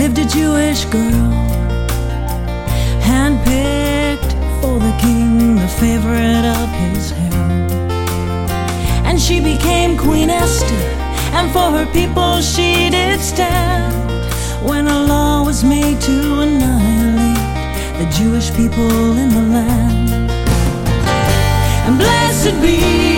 lived a Jewish girl, handpicked for the king, the favorite of his harem. And she became Queen Esther, and for her people she did stand, when a law was made to annihilate the Jewish people in the land. And blessed be